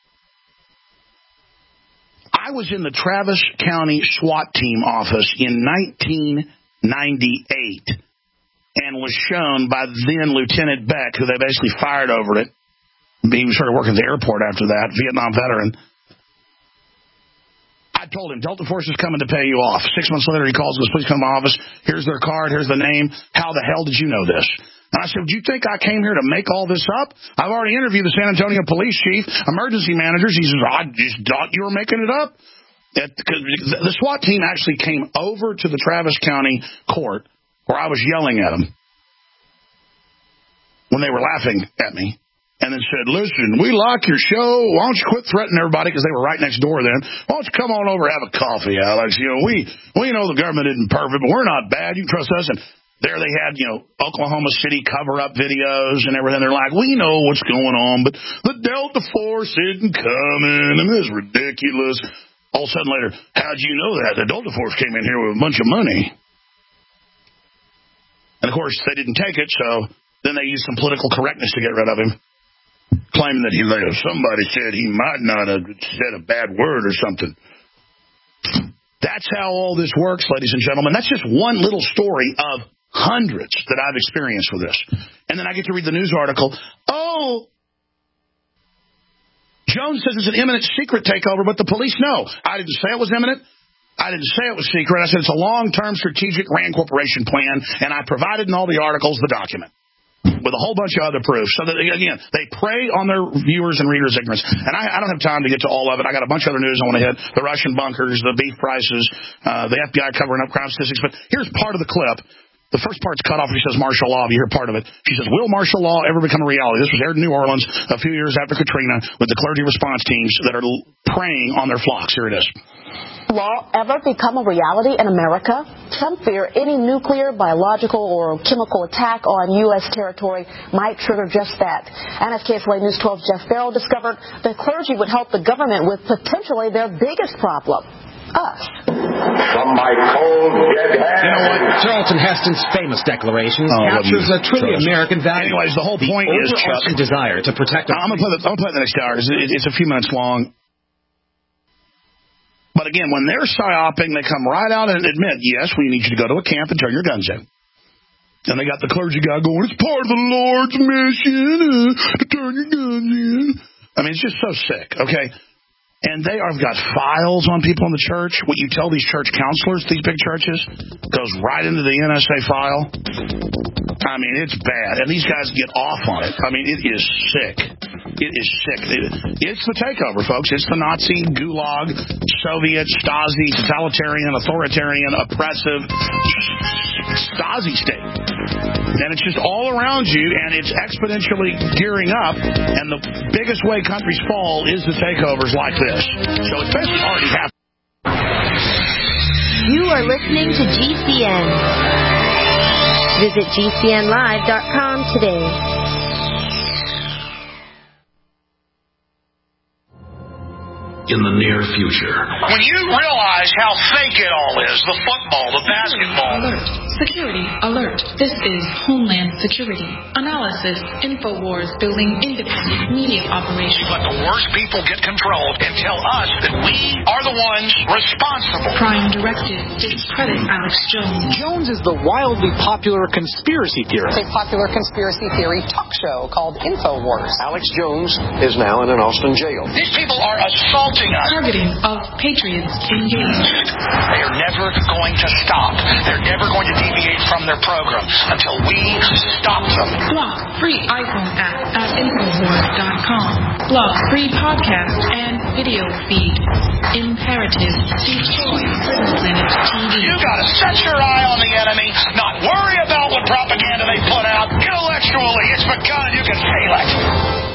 C: I was in the Travis County SWAT team office in nineteen ninety-eight and was shown by then Lieutenant Beck, who they basically fired over it. He started working at the airport after that, Vietnam veteran. I told him, Delta Force is coming to pay you off. Six months later, he calls and goes, please come to my office. Here's their card. Here's the name. How the hell did you know this? And I said, do you think I came here to make all this up? I've already interviewed the San Antonio police chief, emergency managers. He says, I just thought you were making it up. Because the SWAT team actually came over to the Travis County court where I was yelling at them when they were laughing at me. And then said, listen, we like your show. Why don't you quit threatening everybody? Because they were right next door then. Why don't you come on over and have a coffee, Alex? You know, we, we know the government isn't perfect, but we're not bad. You can trust us. And there they had, you know, Oklahoma City cover-up videos and everything. They're like, we know what's going on, but the Delta Force isn't coming, and it's ridiculous. All of a sudden later, how'd you know that? The Delta Force came in here with a bunch of money. And, of course, they didn't take it, so then they used some political correctness to get rid of him, claiming that he later, somebody said he might not have said a bad word or something. That's how all this works, ladies and gentlemen. That's just one little story of hundreds that I've experienced with this. And then I get to read the news article. Oh, Jones says it's an imminent secret takeover, but the police know. I didn't say it was imminent. I didn't say it was secret. I said it's a long-term strategic Rand Corporation plan, and I provided in all the articles the document with a whole bunch of other proofs. So that, again, they prey on their viewers and readers' ignorance. And I, I don't have time to get to all of it. I got a bunch of other news I want to hit. The Russian bunkers, the beef prices, uh, the F B I covering up crime statistics. But here's part of the clip. The first part's cut off. She says martial law. You hear part of it. She says, will martial law ever become a reality? This was aired in New Orleans a few years after Katrina with the clergy response teams that are preying on their flocks. Here it is.
U: Law ever become a reality in America? Some fear any nuclear, biological, or chemical attack on U S territory might trigger just that. And as K S L A News twelve's Jeff Farrell discovered, the clergy would help the government with potentially their biggest problem. Us.
V: From my cold, dead hand.
W: You know what? Charlton Heston's famous declaration oh, captures a truly Charles. American value.
C: Anyways, the whole point
W: the
C: is
W: Chuck, desire to protect.
C: I'm going to play the, I'm going to play the next hour. It's, it's a few minutes long. But again, when they're psyoping, they come right out and admit, yes, we need you to go to a camp and turn your guns in. And they got the clergy guy going, it's part of the Lord's mission uh, to turn your guns in. I mean, it's just so sick, okay? And they have got files on people in the church. What you tell these church counselors, these big churches, goes right into the N S A file. I mean, it's bad. And these guys get off on it. I mean, it is sick. It is sick. It, it's the takeover, folks. It's the Nazi, Gulag, Soviet, Stasi, totalitarian, authoritarian, oppressive Stasi state. And it's just all around you, and it's exponentially gearing up. And the biggest way countries fall is the takeovers like this. So it's basically already happened.
X: You are listening to G C N. Visit G C N live dot com today.
O: in the near future.
C: When you realize how fake it all is, the football, the basketball.
A: Alert. Security alert. This is Homeland Security. Analysis. InfoWars building independent media operation.
C: Let the worst people get control and tell us that we are the ones responsible.
A: Prime Directive discredit Alex Jones.
D: Jones is the wildly popular conspiracy theorist.
E: It's a popular conspiracy theory talk show called InfoWars.
F: Alex Jones is now in an Austin jail.
C: These people are assaulting us.
A: Targeting of patriots engaged.
C: They are never going to stop. They're never going to deviate from their program until we stop them.
A: Block free iPhone app at Infowars dot com. Block free podcast and video feed. Imperative. Destroy Prison Planet T V.
C: You gotta set your eye on the enemy, not worry about what propaganda they put out. Intellectually, it's begun. You can feel it.